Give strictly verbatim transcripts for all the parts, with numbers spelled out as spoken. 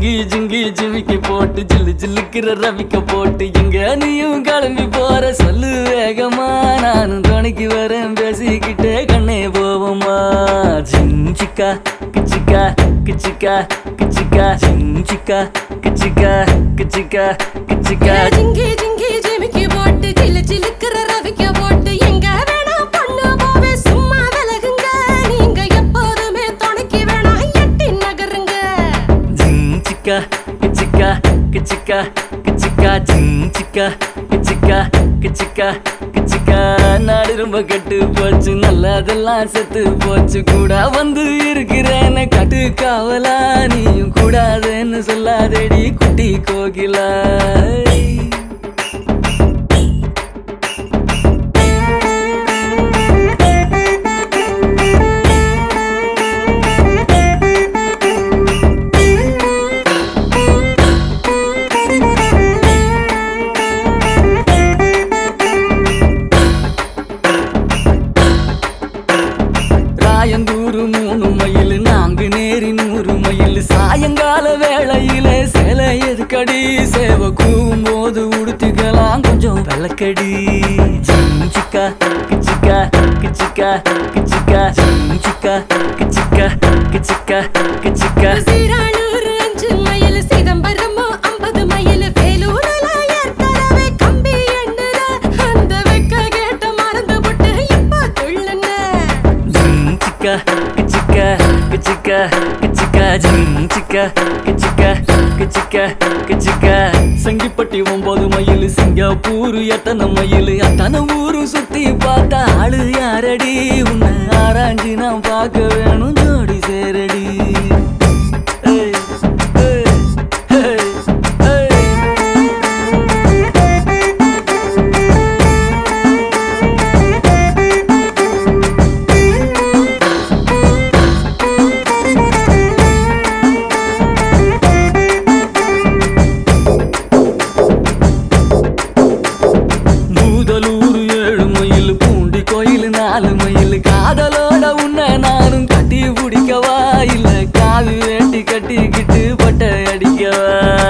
ஜிங்கி ஜிங்கி ஜிமிக்கி போட்டு ஜில்லு ஜில்லுக்கிற ரவிக்க போட்டு எங்க நீயும் கிளம்பி போற சொல்லு வேகமா நானும் துணைக்கு வரேன் பேசிக்கிட்டே கண்ணே போவோமா ஜிஞ்சிக்கா கிச்சிக்கா கிச்சிக்கா கிச்சிக்கா ஜிஞ்சிக்கா கிச்சிக்கா கிச்சிக்கா கிச்சிக்கா ஜிங்கி ஜிங்கி ஜிமிக்கி போட்டு ஜில்லு ஜில்லுக்கிற ரவிக்க போட்டு எங்க வேணா பண்ணு போவே சும்மா விலகுங்க நீங்க எப்போதுமே துணைக்கு வேணா எட்டி நகருங்க ஜிஞ்சிக்கா கிச்சிக்கா கிச்சிக்கா கிச்சிக்கா ஜிஞ்சிக்கா கிச்சிக்கா கிச்சிக்கா கிச்சிக்கா நாடு ரொம்ப கெட்டு போச்சு நல்லதெல்லாம் செத்து போச்சு கூட வந்து இருக்கிறேன்னு கட்டு காவலா நீயும் கூடாதுன்னு சொல்லாதேடி குட்டி கோகிலா சாயந்தூரு மூணு மயில் நான்கு நேரி நூறு மயில் சாயங்கால வேளையில சேலை எதுக்கடி சேவ கூவும் போது உடுத்திக்கலாம் கொஞ்சம் வெள்ளக்கடி ஜிஞ்சிக்கா கிச்சிக்கா கிச்சிக்கா கிச்சிக்கா ஜிஞ்சிக்கா கிச்சிக்கா கிச்சிக்கா கிச்சிக்கா சீரானூர் அஞ்சு மயில் சிதம்பரமோ ஐம்பது மயில் வேலூர்ல ஏற்கனவே கம்பி எண்ணுற அந்த வெக்க கேட்ட மறந்து போட்டு இப்ப துள்ளுன கிச்சிக்கா கிச்சிக்கா கிச்சிக்கா ஜிஞ்சிக்கா கிச்சிக்கா கிச்சிக்கா கிச்சிக்கா சங்கிப்பட்டி ஒன்பது மயில் சிங்கப்பூர் எத்தனை மயில் அத்தனை ஊரு சுத்தி பார்த்தா ஆளு யாரடி உன்னை ஆராய்ச்சி நான் பார்க்க வேணும் ஜோடி சேரடி ஏய், ஏய், ஏய், ஏய். பூதலூர் ஏழு மயில் பூண்டி கோயில் நாலு மயில் காதலோட உன்னை நானும் கட்டி பிடிக்கவா இல்ல காவி வேட்டி கட்டிக்கிட்டு பட்டை அடிக்கவா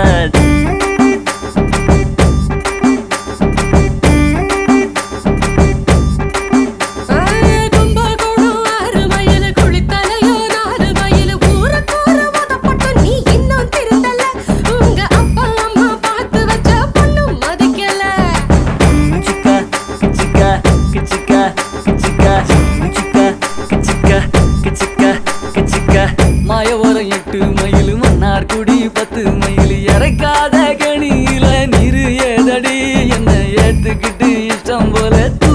கும்பகோணம் ஆறு மயில் குளித்தலையோ நாலு மயில் ஊருக்கூற மதப்பட்டு நீ இன்னும் திருந்தல உங்க அப்பா அம்மா பார்த்து வச்ச பொண்ணு மதிக்கல கிச்சிக்கா கிச்சிக்கா கிச்சிக்கா கிச்சிக்கா கிச்சிக்கா கிச்சிக்கா கிச்சிக்கா கிச்சிக்கா மாயவரம் எட்டு மயில் மன்னார்குடி பத்து மயில் இறக்காத கணியில நீரு ஏதடி என்ன ஏத்துக்கிட்டு இஷ்டம் போல